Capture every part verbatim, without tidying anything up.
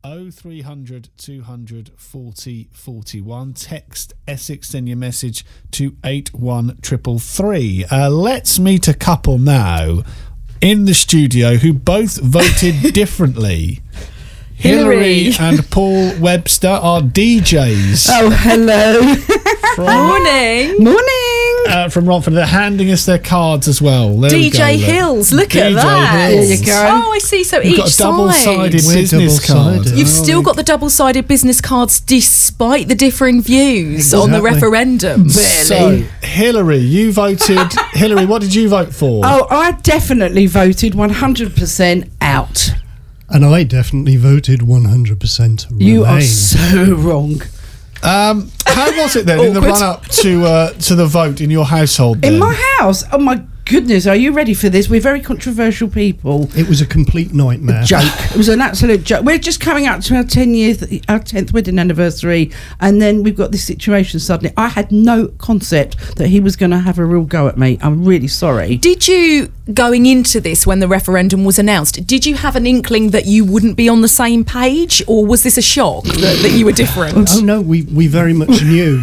oh three hundred, two hundred, forty, forty-one. Text Essex, send your message to eight one three three. Uh, let's meet a couple now in the studio who both voted differently. Hillary and Paul Webster are D Js. Oh, hello. From, Morning. Morning. Uh, from Romford. They're handing us their cards as well. There D J we go, Hills, look D J at that. Hills. There you go. Oh, I see. So We've each got a double-sided side. business card. double-sided. You've still got the double-sided business cards despite the differing views on the Exactly. referendum. So, Hillary, you voted... Hillary, what did you vote for? Oh, I definitely voted one hundred percent out. And I definitely voted one hundred percent Remain. You are so wrong. Um, how was it then in the Awkward. run-up to uh, to the vote in your household then? In my house. Oh, my goodness. Are you ready for this? We're very controversial people. It was a complete nightmare. Joke. It was an absolute joke. We're just coming up to our ten years, our tenth wedding anniversary, and then we've got this situation suddenly. I had no concept that he was going to have a real go at me. I'm really sorry. Did you, going into this when the referendum was announced, did you have an inkling that you wouldn't be on the same page, or was this a shock that, that you were different? Oh no, we, we very much knew.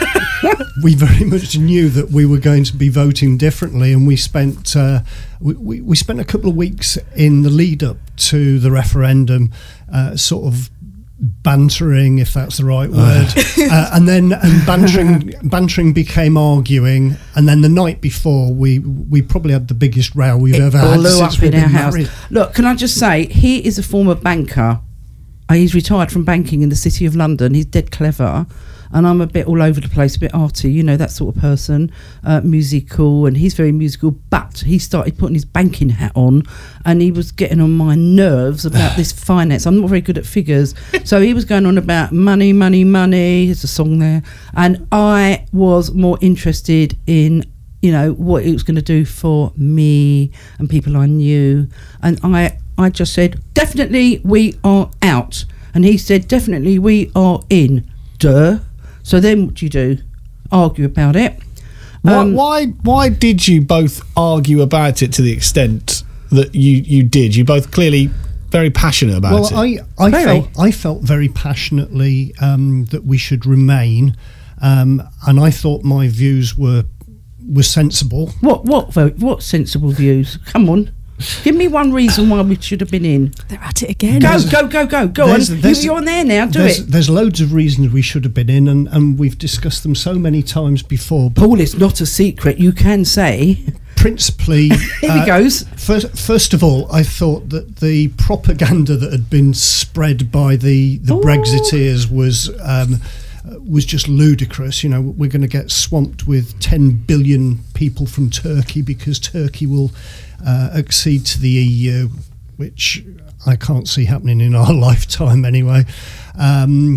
we very much knew that we were going to be voting differently, and we spent uh, we, we, we spent a couple of weeks in the lead up to the referendum, uh, sort of bantering, if that's the right word, uh, and then and bantering bantering became arguing, and then the night before we we probably had the biggest row we've It ever had blew since up we've in our been house. married. Look, can I just say, he is a former banker. Uh, He's retired from banking in the City of London. He's dead clever. And I'm a bit all over the place, a bit arty, you know, that sort of person, uh, musical, and he's very musical. But he started putting his banking hat on, and he was getting on my nerves about this finance. I'm not very good at figures. So he was going on about money, money, money. There's a song there. And I was more interested in, you know, what it was going to do for me and people I knew. And I, I just said, definitely we are out. And he said, definitely we are in. Duh. So then what do you do? Argue about it. Why, Um, why why did you both argue about it to the extent that you, you did? You both clearly very passionate about Well, it. I, I Very. felt I felt very passionately um, that we should remain, um, and I thought my views were were sensible. What what vote? What sensible views? Come on. Give me one reason why we should have been in. They're at it again. Go, go, go, go. Go on. There's- You, there's- you're on there now. Do there's, it. there's loads of reasons we should have been in, and, and we've discussed them so many times before. But Paul, it's not a secret. You can say. principally, Here he goes. First, first of all, I thought that the propaganda that had been spread by the, the Ooh. Brexiteers was um, was just ludicrous. You know, we're going to get swamped with ten billion people from Turkey because Turkey will uh, accede to the E U, which I can't see happening in our lifetime anyway. Um,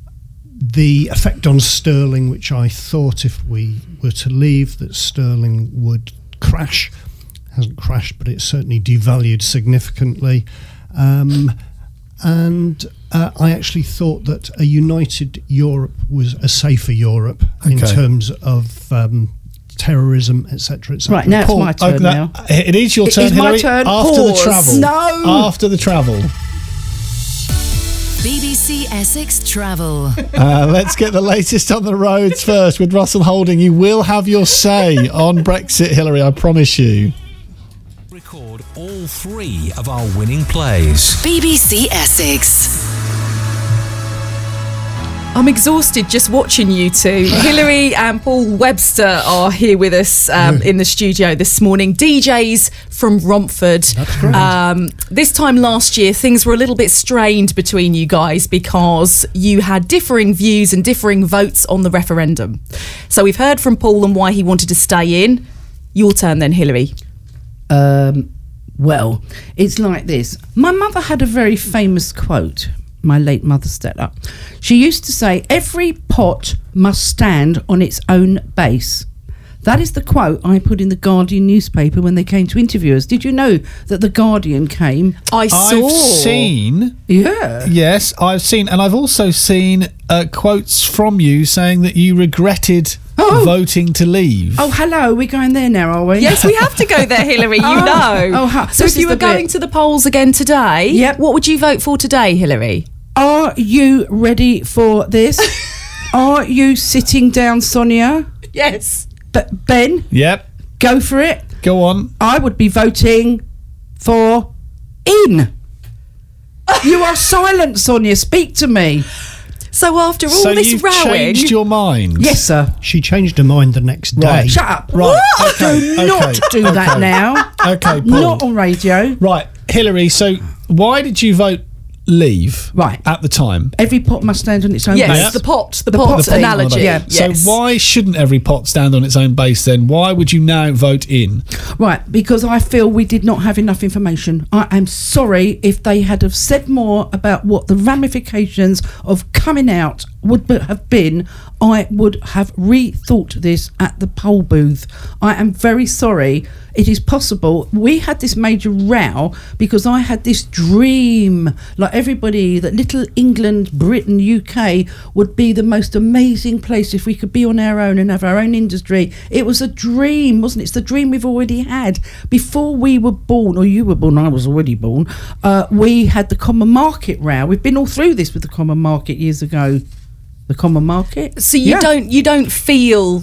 the effect on sterling, which I thought if we were to leave that sterling would crash, hasn't crashed, but it's certainly devalued significantly. Um, and uh, I actually thought that a united Europe was a safer Europe in Okay. terms of um, terrorism, et cetera, et cetera. Right, now it's Paul, my turn open now. that- It is your It turn, is my Hillary. turn. After the Pause. travel. No. After the travel. B B C Essex Travel. Uh, let's get the latest on the roads first with Russell Holding. You will have your say on Brexit, Hillary, I promise you. Record all three of our winning plays. B B C Essex. I'm exhausted just watching you two. Hillary and Paul Webster are here with us um, in the studio this morning. D Js from Romford. That's great. Um, this time last year, things were a little bit strained between you guys because you had differing views and differing votes on the referendum. So we've heard from Paul and why he wanted to stay in. Your turn then, Hillary. Um, well, it's like this. My mother had a very famous quote, my late mother Stella. She used to say, every pot must stand on its own base. That is the quote I put in the Guardian newspaper when they came to interview us. Did you know that the Guardian came? I saw. I've seen, Yeah. yes, I've seen, and I've also seen uh, quotes from you saying that you regretted Oh. voting to leave. Oh, hello. We're going there now, are we? Yes, we have to go there, Hillary. You Oh. know. Oh, ha- so this if you is were the bit. going to the polls again today, Yep. what would you vote for today, Hillary? Are you ready for this? Are you sitting down, Sonia? Yes. But Ben, Yep. go for it. Go on. I would be voting for in. You are silent, Sonia. Speak to me. So after all So this you've rowing, changed your mind. Yes, sir. She changed her mind the next day. Right. Shut up. Right. What? Okay, Do okay, not do that okay. now. Okay, Paul. Not on radio. Right, Hillary. So why did you vote leave? Right. At the time. Every pot must stand on its own yes, base. Yep. the pot, the, The pot, pot thing. analogy. Yeah. Yes. So why shouldn't every pot stand on its own base then? Why would you now vote in? Right, because I feel we did not have enough information. I am sorry if they had have said more about what the ramifications of coming out would be- have been. I would have rethought this at the poll booth. I am very sorry. It is possible. We had this major row because I had this dream, like everybody, that little England, Britain, U K would be the most amazing place if we could be on our own and have our own industry. It was a dream, wasn't it? It's the dream we've already had. Before we were born, or you were born, I was already born, uh, we had the common market row. We've been all through this with the common market years ago. The common market. So you Yeah. don't you don't feel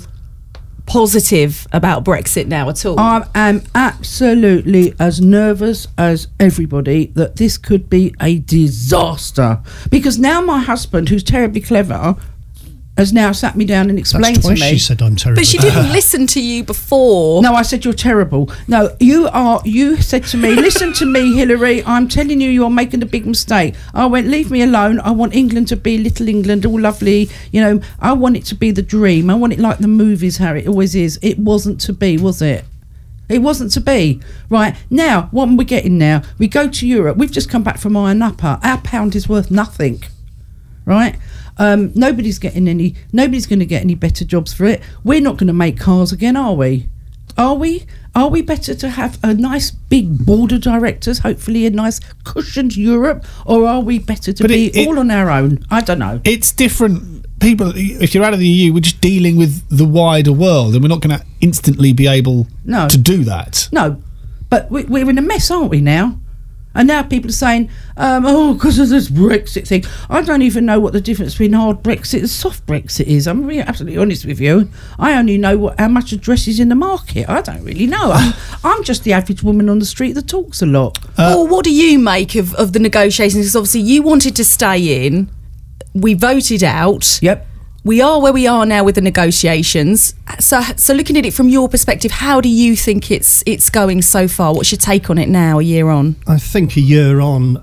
positive about Brexit now at all? I am absolutely as nervous as everybody that this could be a disaster. Because now my husband, who's terribly clever, has now sat me down and explained That's to twice me. she said I'm terrible. but she didn't listen to you before. No, I said you're terrible. No, you are. You said to me, listen to me, Hillary. I'm telling you, you're making a big mistake. I went, leave me alone. I want England to be little England, all lovely. You know, I want it to be the dream. I want it like the movies, how it always is. It wasn't to be, was it? It wasn't to be. Right, now, what are we getting now? We go to Europe. We've just come back from Iron Upper. Our pound is worth nothing. Right? Um, nobody's getting any. Nobody's going to get any better jobs for it. We're not going to make cars again, are we? Are we? Are we better to have a nice big board of directors, hopefully a nice cushioned Europe, or are we better to But be it- it- all on our own? I don't know. It's different. People, if you're out of the E U, we're just dealing with the wider world, and we're not going to instantly be able No. to do that. No, but we, we're in a mess, aren't we now? And now people are saying, um, oh, because of this Brexit thing. I don't even know what the difference between hard Brexit and soft Brexit is. I'm being absolutely honest with you. I only know what, how much address is in the market. I don't really know. I'm, I'm just the average woman on the street that talks a lot. Or what do you make of, of the negotiations? Because obviously you wanted to stay in. We voted out. Yep. We are where we are now with the negotiations. So, so looking at it from your perspective, how do you think it's it's going so far? What's your take on it now, a year on? I think a year on,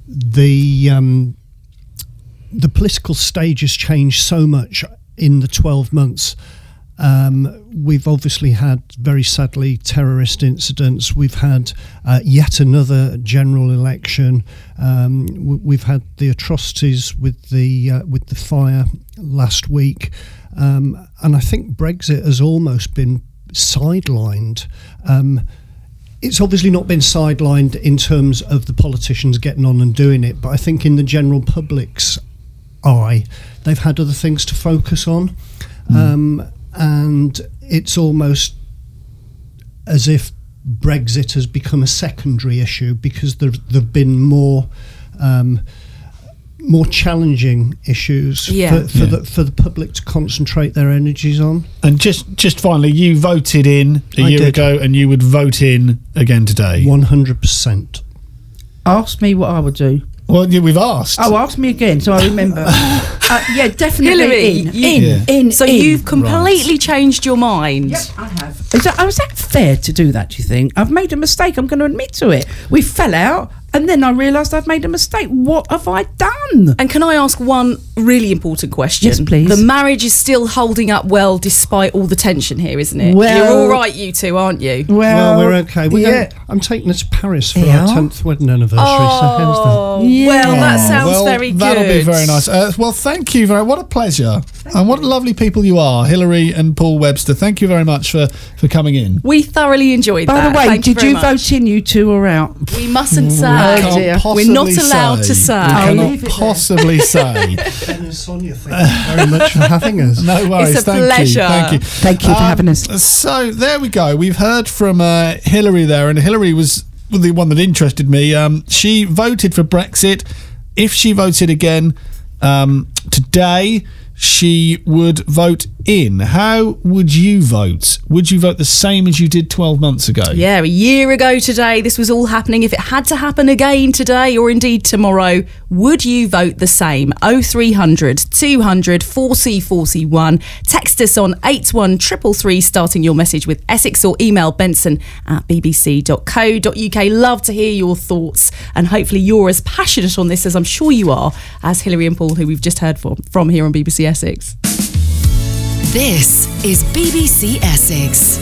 the um, the political stage has changed so much in the twelve months. Um, we've obviously had, very sadly, terrorist incidents. We've had uh, yet another general election. Um, w- we've had the atrocities with the uh, with the fire last week, um, and I think Brexit has almost been sidelined. Um, It's obviously not been sidelined in terms of the politicians getting on and doing it, but I think in the general public's eye, they've had other things to focus on. Mm. Um, and it's almost as if Brexit has become a secondary issue because there have been more um, more challenging issues Yeah. for, for, Yeah. the, for the public to concentrate their energies on. And just, just finally, you voted in a I year did. ago, and you would vote in again today. one hundred percent. Ask me what I would do. Well, yeah, we've asked. Oh, ask me again so I remember. uh, yeah, definitely Hillary, in. you- in, Yeah. in, So in. you've completely changed your mind. Yep, I have. Is that, oh, is that fair to do that, do you think? I've made a mistake. I'm going to admit to it. We fell out, and then I realised I've made a mistake. What have I done? And can I ask one really important question? Yes, please. The marriage is still holding up well despite all the tension here, isn't it? Well- You're all right, you two, aren't you? Well, we're okay. We're yeah. going, I'm taking her to Paris for Yeah. our tenth wedding anniversary. so how's that? Oh, Yeah. well, that Oh, sounds well, very good. That'll be very nice. Uh, well, thank you very. What a pleasure, and what lovely people you are, Hillary and Paul Webster. Thank you very much for, for coming in. We thoroughly enjoyed By that. the way, Thank did very you much. vote in, you two, or out? We mustn't say. I Oh, can't dear. possibly We're not allowed say. to say. We I'll cannot leave it there. possibly say. Ben and Sonia, thank you very much for having us. No worries. It's a Thank pleasure. you. Thank you. Thank you for having us. So there we go. We've heard from uh, Hillary there, and Hillary was the one that interested me. Um, she voted for Brexit. if she voted again um, today, she would vote in. How would you vote? Would you vote the same as you did twelve months ago? Yeah, a year ago today, this was all happening. If it had to happen again today or indeed tomorrow, would you vote the same? oh three hundred, two hundred, forty, forty-one. Text us on eight one three three three, starting your message with Essex, or email benson at b b c dot co dot u k. Love to hear your thoughts, and hopefully you're as passionate on this as I'm sure you are as Hilary and Paul, who we've just heard from, from here on B B C Essex. This is B B C Essex.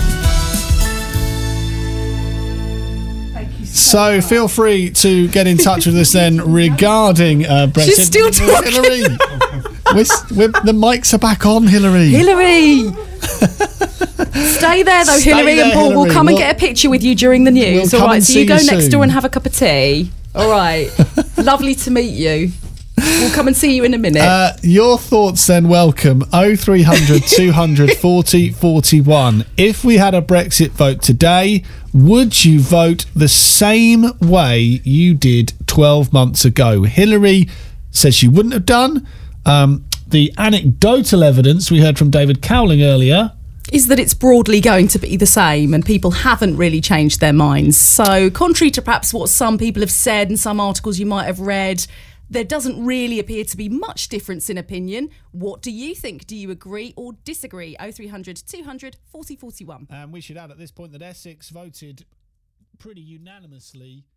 So feel free to get in touch with us then regarding uh, Brexit. She's still talking. Hilary, we're, we're, the mics are back on, Hilary. Hilary! Stay there though, Stay Hilary, there, and Paul. Hilary. We'll come and We'll- get a picture with you during the news. We'll All come right, and so see you go you next soon. door and have a cup of tea. All right. Lovely to meet you. We'll come and see you in a minute. Uh, your thoughts then, welcome. oh three hundred, two hundred, forty, forty-one. If we had a Brexit vote today, would you vote the same way you did twelve months ago? Hilary says she wouldn't have done. Um, the anecdotal evidence we heard from David Cowling earlier is that it's broadly going to be the same, and people haven't really changed their minds. So contrary to perhaps what some people have said and some articles you might have read, there doesn't really appear to be much difference in opinion. What do you think? Do you agree or disagree? oh three hundred, two hundred, forty, forty-one. And we should add at this point that Essex voted pretty unanimously